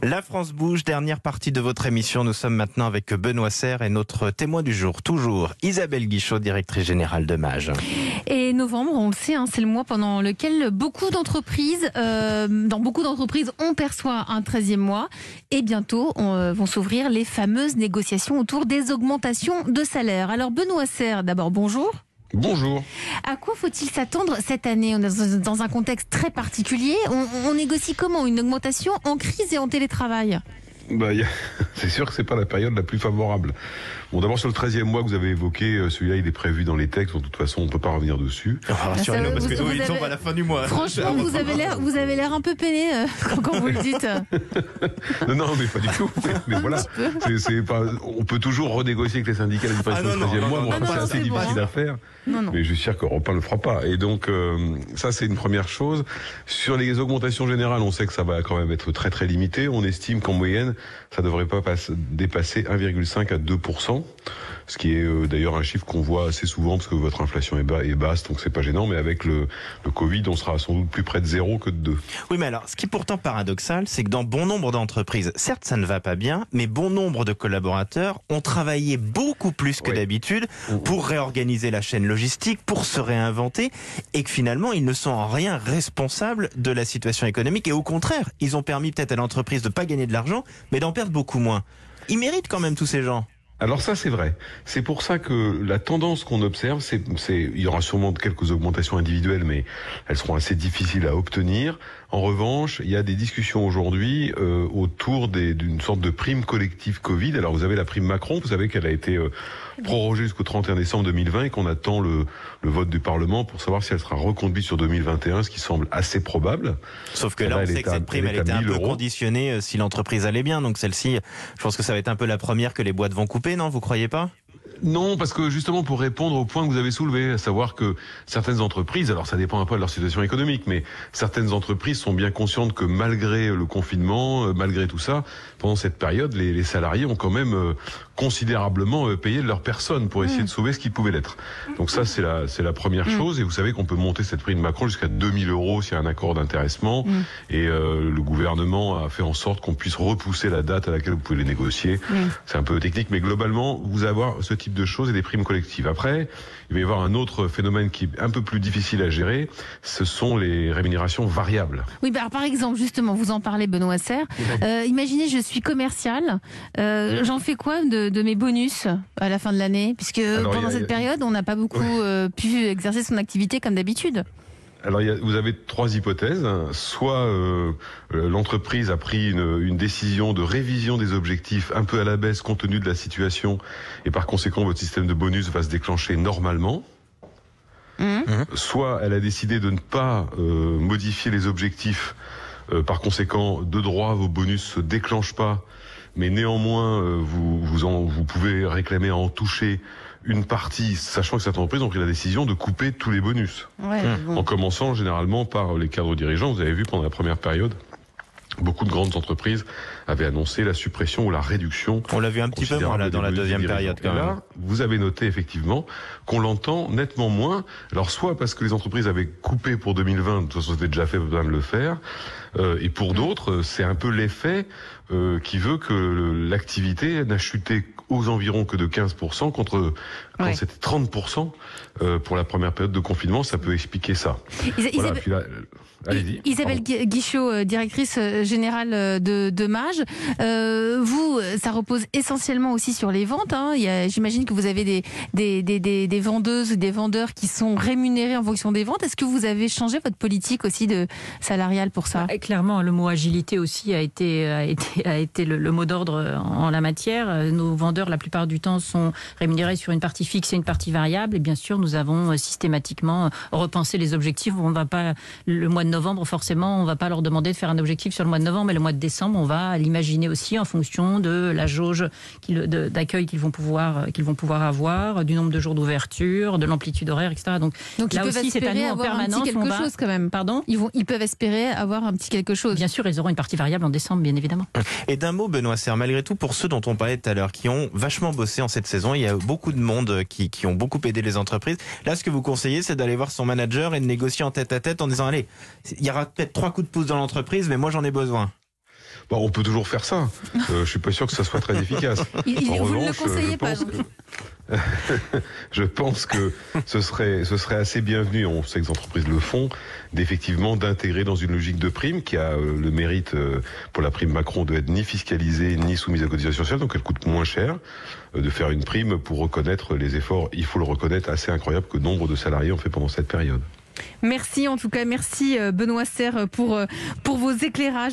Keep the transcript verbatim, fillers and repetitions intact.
La France bouge, dernière partie de votre émission. Nous sommes maintenant avec Benoît Serre et notre témoin du jour, toujours Isabelle Guichot, directrice générale de Mage. Et novembre, on le sait, hein, c'est le mois pendant lequel beaucoup d'entreprises, euh, dans beaucoup d'entreprises, on perçoit un treizième mois. Et bientôt, on, euh, vont s'ouvrir les fameuses négociations autour des augmentations de salaire. Alors Benoît Serre, d'abord, bonjour. Bonjour. À quoi faut-il s'attendre cette année? On est dans un contexte très particulier. On, on négocie comment une augmentation en crise et en télétravail? Bah, y a... C'est sûr que c'est pas la période la plus favorable. Bon, d'abord sur le treizième mois que vous avez évoqué, celui-là il est prévu dans les textes. De toute façon, on ne peut pas revenir dessus. Oh, rassurez-nous, parce que nous, vous ils avez... tombent à la fin du mois. Franchement, vous avez l'air, vous avez l'air un peu peiné euh, quand, quand vous le dites. non, non, mais pas du tout. Mais, mais voilà, c'est, c'est pas... on peut toujours renégocier avec les syndicats la disparition ah, du treizième mois, mais enfin, c'est assez c'est difficile bon, à faire. Non, non. Mais je suis sûr qu'Europe un ne le fera pas. Et donc, euh, ça, c'est une première chose. Sur les augmentations générales, on sait que ça va quand même être très très limité. On estime qu'en moyenne, ça ne devrait pas passer, dépasser un virgule cinq à deux pour cent. Ce qui est euh, d'ailleurs un chiffre qu'on voit assez souvent parce que votre inflation est, bas, est basse, donc c'est pas gênant. Mais avec le, le Covid, on sera sans doute plus près de zéro que de deux. Oui, mais alors, ce qui est pourtant paradoxal, c'est que dans bon nombre d'entreprises, certes, ça ne va pas bien, mais bon nombre de collaborateurs ont travaillé beaucoup plus que oui. d'habitude pour réorganiser la chaîne logistique, pour se réinventer, et que finalement, ils ne sont en rien responsables de la situation économique. Et au contraire, ils ont permis peut-être à l'entreprise de ne pas gagner de l'argent, mais d'en perdre beaucoup moins. Ils méritent quand même tous ces gens. Alors ça, c'est vrai. C'est pour ça que la tendance qu'on observe, c'est, c'est, il y aura sûrement quelques augmentations individuelles, mais elles seront assez difficiles à obtenir. En revanche, il y a des discussions aujourd'hui euh, autour des, d'une sorte de prime collective Covid. Alors vous avez la prime Macron, vous savez qu'elle a été euh, prorogée jusqu'au trente et un décembre deux mille vingt et qu'on attend le, le vote du Parlement pour savoir si elle sera reconduite sur deux mille vingt et un, ce qui semble assez probable. Sauf que là, on sait que cette prime, elle était un peu conditionnée si l'entreprise allait bien. Donc celle-ci, je pense que ça va être un peu la première que les boîtes vont couper, non? Vous croyez pas? Non, parce que justement pour répondre au point que vous avez soulevé, à savoir que certaines entreprises, alors ça dépend un peu de leur situation économique, mais certaines entreprises sont bien conscientes que malgré le confinement, malgré tout ça, pendant cette période, les, les salariés ont quand même euh, considérablement euh, payé de leur personne pour essayer mmh. de sauver ce qui pouvait l'être. Donc ça, c'est la, c'est la première mmh. chose. Et vous savez qu'on peut monter cette prime Macron jusqu'à deux mille euros s'il y a un accord d'intéressement. Mmh. Et euh, le gouvernement a fait en sorte qu'on puisse repousser la date à laquelle vous pouvez les négocier. Mmh. C'est un peu technique, mais globalement, vous allez avoir ce type de choses et des primes collectives. Après, il va y avoir un autre phénomène qui est un peu plus difficile à gérer, ce sont les rémunérations variables. Oui, bah, par exemple, justement, vous en parlez, Benoît Serre. Euh, imaginez, je suis commercial, euh, j'en fais quoi de, de mes bonus à la fin de l'année? Puisque Alors, pendant a, cette a... période, on n'a pas beaucoup ouais. euh, pu exercer son activité comme d'habitude. Alors, il y a, vous avez trois hypothèses. Soit euh, l'entreprise a pris une, une décision de révision des objectifs un peu à la baisse compte tenu de la situation, et par conséquent, votre système de bonus va se déclencher normalement. Mmh. Soit elle a décidé de ne pas euh, modifier les objectifs. Euh, par conséquent, de droit, vos bonus se déclenchent pas, mais néanmoins, euh, vous, vous, en, vous pouvez réclamer à en toucher une partie, sachant que certaines entreprises ont pris la décision de couper tous les bonus. Ouais, bon. En commençant généralement par les cadres dirigeants. Vous avez vu pendant la première période, beaucoup de grandes entreprises avaient annoncé la suppression ou la réduction. On l'a vu un petit peu moins là dans la deuxième période quand même. Là, vous avez noté effectivement qu'on l'entend nettement moins. Alors soit parce que les entreprises avaient coupé pour deux mille vingt, de toute façon c'était déjà fait, pas besoin de le faire. Euh, et pour d'autres, c'est un peu l'effet euh, qui veut que l'activité n'a chuté aux environs que de quinze pour cent contre quand ouais. c'était trente pour cent euh, pour la première période de confinement. Ça peut expliquer ça. Isa- voilà, Isabelle, puis là, allez-y. Isabelle Pardon. Guichot, directrice générale de, de Mage. Euh, vous, ça repose essentiellement aussi sur les ventes. Hein. Il y a, j'imagine que vous avez des, des, des, des, des vendeuses, des vendeurs qui sont rémunérés en fonction des ventes. Est-ce que vous avez changé votre politique aussi de salariale pour ça? Bah, clairement, le mot agilité aussi a été, a été, a été le, le mot d'ordre en, en la matière. Nos vendeurs, la plupart du temps, sont rémunérés sur une partie fixe et une partie variable. Et bien sûr, nous avons systématiquement repensé les objectifs. On ne va pas, le mois de novembre, forcément, on ne va pas leur demander de faire un objectif sur le mois de novembre, mais le mois de décembre, on va l'imaginer aussi en fonction de la jauge d'accueil qu'ils vont pouvoir, qu'ils vont pouvoir avoir, du nombre de jours d'ouverture, de l'amplitude horaire, et cetera. Donc, Donc là ils aussi, c'est à nous en permanence. quelque va... chose quand même. Pardon ils, vont, ils peuvent espérer avoir un petit quelque chose. Bien sûr, ils auront une partie variable en décembre, bien évidemment. Et d'un mot, Benoît Serre, malgré tout, pour ceux dont on parlait tout à l'heure, qui ont vachement bossé en cette saison, il y a beaucoup de monde qui, qui ont beaucoup aidé les entreprises. Là, ce que vous conseillez, c'est d'aller voir son manager et de négocier en tête à tête en disant, allez, il y aura peut-être trois coups de pouce dans l'entreprise, mais moi j'en ai besoin. Bon, on peut toujours faire ça. Euh, je suis pas sûr que ça soit très efficace. Il, il, en vous revanche, ne le conseillez pas. Que... je pense que ce serait, ce serait assez bienvenu, on sait que les entreprises le font, d'effectivement d'intégrer dans une logique de prime qui a euh, le mérite euh, pour la prime Macron de être ni fiscalisée ni soumise à cotisation sociale, donc elle coûte moins cher, euh, de faire une prime pour reconnaître les efforts, il faut le reconnaître, assez incroyable que nombre de salariés ont fait pendant cette période. Merci en tout cas, merci Benoît Serre pour, pour vos éclairages.